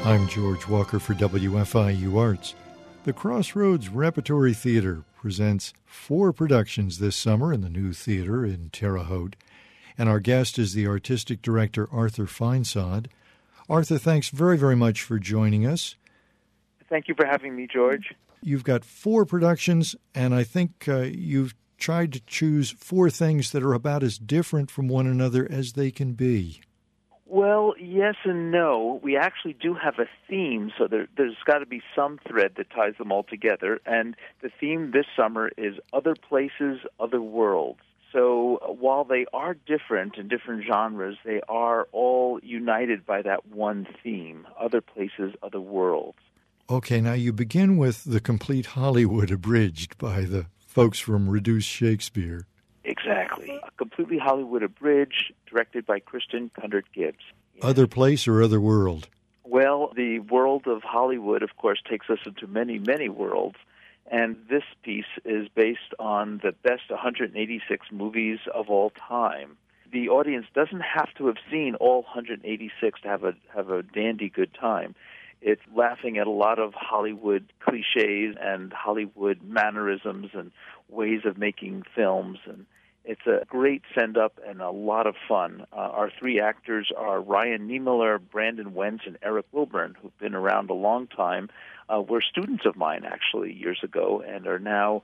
I'm George Walker for WFIU Arts. The Crossroads Repertory Theater presents 4 productions this summer in the new theater in Terre Haute. And our guest is the artistic director, Arthur Feinsod. Arthur, thanks very, very much for joining us. Thank you for having me, George. You've got 4 productions, and I think you've tried to choose 4 things that are about as different from one another as they can be. Well, yes and no. We actually do have a theme, so there's got to be some thread that ties them all together. And the theme this summer is Other Places, Other Worlds. So while they are different in different genres, they are all united by that one theme, Other Places, Other Worlds. Okay, now you begin with The Complete Hollywood Abridged by the folks from Reduced Shakespeare. Exactly. A Completely Hollywood Abridged, directed by Kristen Cundert-Gibbs. Other place or other world? Well, the world of Hollywood, of course, takes us into many, many worlds. And this piece is based on the best 186 movies of all time. The audience doesn't have to have seen all 186 to have a dandy good time. It's laughing at a lot of Hollywood cliches and Hollywood mannerisms and ways of making films, and it's a great send-up and a lot of fun. Our 3 actors are Ryan Niemiller, Brandon Wentz, and Eric Wilburn, who've been around a long time. Were students of mine, actually, years ago, and are now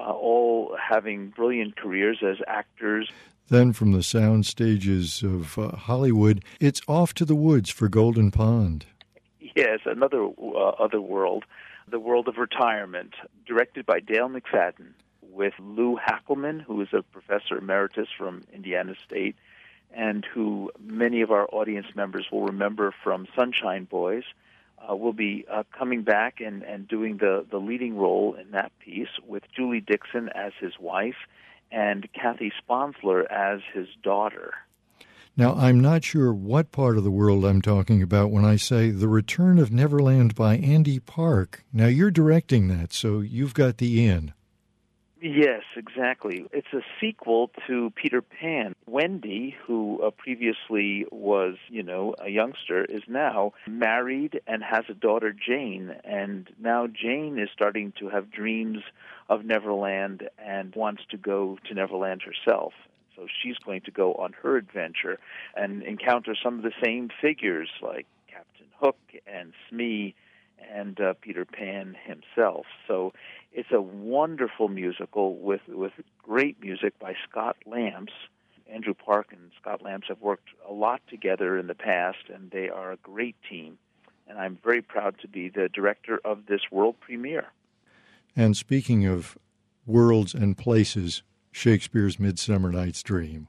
all having brilliant careers as actors. Then from the sound stages of Hollywood, it's off to the woods for Golden Pond. Yes, another other world, the world of retirement, directed by Dale McFadden, with Lou Hackelman, who is a professor emeritus from Indiana State, and who many of our audience members will remember from Sunshine Boys, will be coming back and doing the leading role in that piece, with Julie Dixon as his wife and Kathy Sponsler as his daughter. Now, I'm not sure what part of the world I'm talking about when I say The Return of Neverland by Andy Park. Now, you're directing that, so you've got the in. Yes, exactly. It's a sequel to Peter Pan. Wendy, who previously was, a youngster, is now married and has a daughter, Jane. And now Jane is starting to have dreams of Neverland and wants to go to Neverland herself. So she's going to go on her adventure and encounter some of the same figures like Captain Hook and Smee and Peter Pan himself. So it's a wonderful musical with great music by Scott Lamps. Andrew Park and Scott Lamps have worked a lot together in the past, and they are a great team. And I'm very proud to be the director of this world premiere. And speaking of worlds and places, Shakespeare's Midsummer Night's Dream.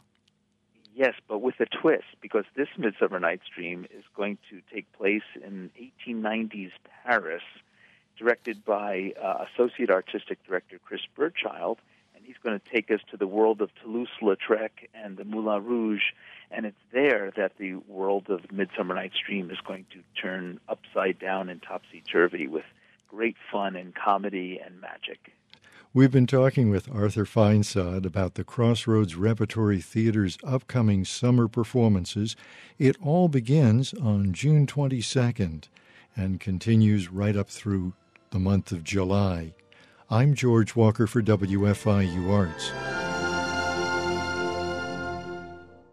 Yes, but with a twist, because this Midsummer Night's Dream is going to take place in 1890s Paris, directed by Associate Artistic Director Chris Burchild, and he's going to take us to the world of Toulouse-Lautrec and the Moulin Rouge, and it's there that the world of Midsummer Night's Dream is going to turn upside down and topsy-turvy with great fun and comedy and magic. We've been talking with Arthur Feinsod about the Crossroads Repertory Theater's upcoming summer performances. It all begins on June 22nd and continues right up through the month of July. I'm George Walker for WFIU Arts.